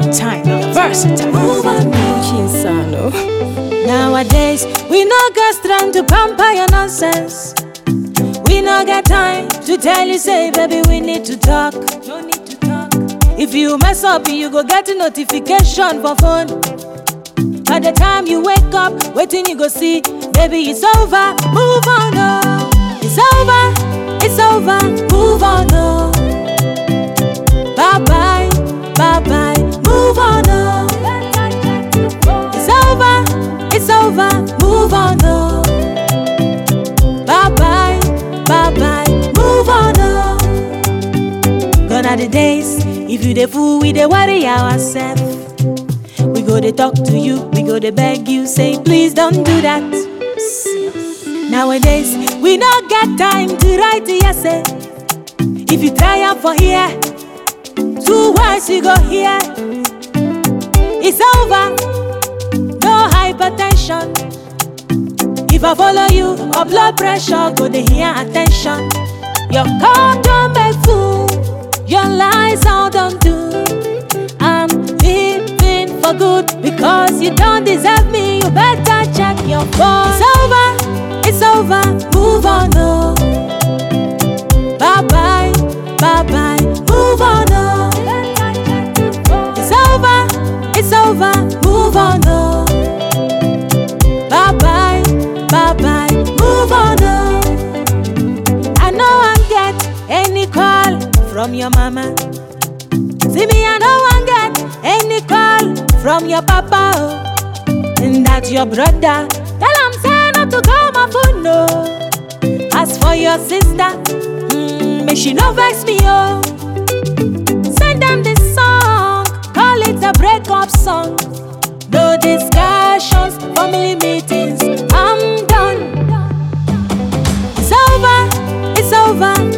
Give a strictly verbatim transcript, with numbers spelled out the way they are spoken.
time, you're versatile. Move on, Chinsano. Nowadays, we no get strength to pamper your nonsense. We no get time to tell you, say, baby, we need to talk. No need to talk. If you mess up, you go get a notification for phone. By the time you wake up, waiting you go see, baby, it's over. Move on, oh. It's over, it's over. Move on, oh. Bye bye, bye bye. Move on, oh. It's over, it's over. Move on, oh. Bye bye, bye bye. Move on, oh. Gone are the days if you the fool, we the worry ourselves. We go to talk to you, we go to beg you, say please don't do that. Nowadays, we don't get time to write the essay. If you try out for here, two words you go here. It's over, no hypertension. If I follow you, or blood pressure go to here, attention. Your call don't make fool, your lies all don't do. I'm living for good because you don't deserve me. You better check your phone. It's over, it's over. Move on, oh. Bye bye, bye bye. Move on, oh. It's over, it's over. Move on, oh. Bye bye, bye bye. Move on, oh. I know I get any call from your mama. See me, I know I get any call from your papa, oh. And that's your brother. Tell him say not to call my phone, no. As for your sister, mm, make she no vex me, oh. Send them this song, call it a breakup song. No discussions, family meetings, I'm done. It's over, it's over.